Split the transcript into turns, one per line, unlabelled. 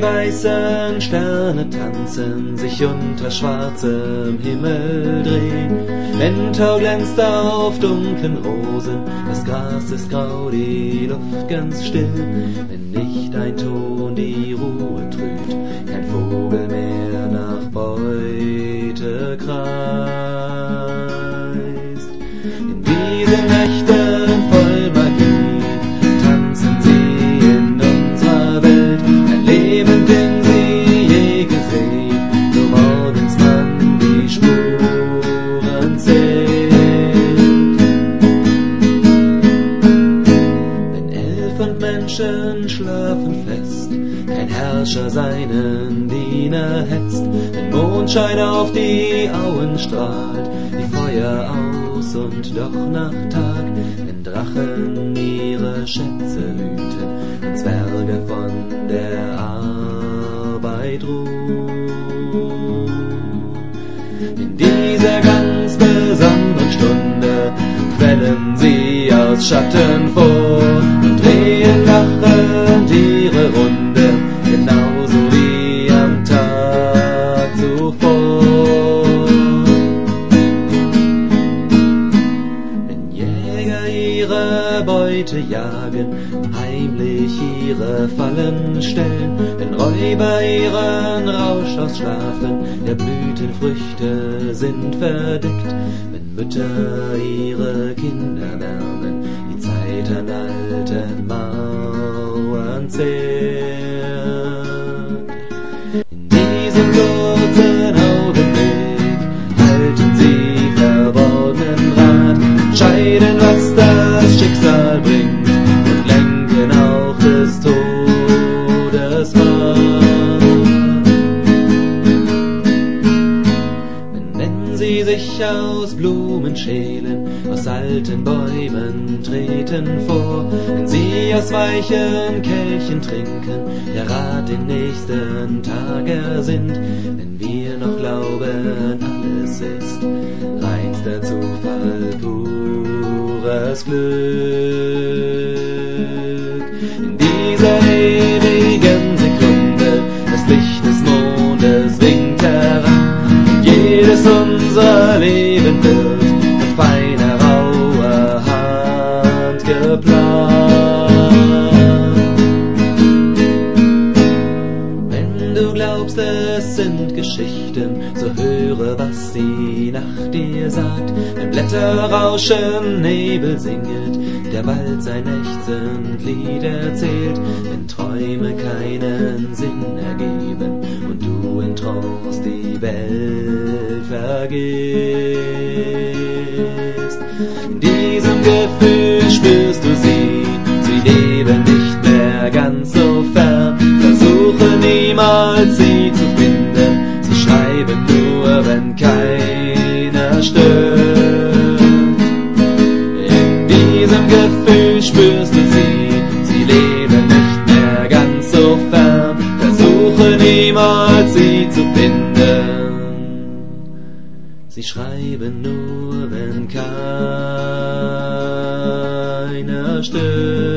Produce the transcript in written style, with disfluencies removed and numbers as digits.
weißen Sterne tanzen, sich unter schwarzem Himmel drehen. Windhauch glänzt auf dunklen Rosen, das Gras ist grau, die Luft ganz still. Wenn nicht ein Ton die Ruhe trübt, kein Vogel mehr nach Beute kreist. In diesen Nächten voll Magie tanzen sie in unserer Welt, ein Leben, den sie je gesehen, nur morgens man die Spuren zählt. Wenn Elf und Menschen schlafen fest, kein Herrscher seinen Diener hetzt, wenn Mondschein auf die Auen strahlt, die Feuer aus und doch nach Tag, wenn Drachen ihre Schätze hüten und Zwerge von der Arbeit ruhen. In dieser ganz besonderen Stunde quellen sie aus Schatten vor und drehen lachend ihre Runde, genauso wie am Tag zuvor. Wenn Jäger ihre Beute jagen, heimlich ihre Fallen stellen, wenn Räuber ihren Rausch ausschlafen, der Blütenfrüchte sind verdeckt, wenn Mütter ihre Kinder wärmen, die Zeit an alten Mauern zehrt. In diesem kurzen Augenblick halten sie verborgenen Rat, entscheiden, was das Schicksal bringt und lenken auch des Todes Macht. Wenn sie sich aus Blumen schälen, aus alten Bäumen treten vor, wenn sie aus weichen Kelchen trinken, der Rat den nächsten Tag ersinnt, wenn wir noch glauben, alles ist reinster Zufall, pures Glück. In dieser ewigen Sekunde das Licht des Mondes winkt heran, und jedes unserer Leben wird mit feiner, rauer Hand geplant. Wenn du glaubst, es sind Geschichten, so höre, was die Nacht dir sagt. Wenn Blätter rauschen, Nebel singet, der Wald sein ächzend Lied erzählt, wenn Träume keinen Sinn ergeben und du in Trance die Welt vergisst. In diesem Gefühl spürst du sie leben nicht mehr ganz so fern. Versuche niemals sie zu finden, sie schreiben nur, wenn keiner stört. In diesem Gefühl spürst du sie leben nicht mehr ganz so fern. Versuche niemals sie zu finden, sie schreiben nur, wenn keiner stört.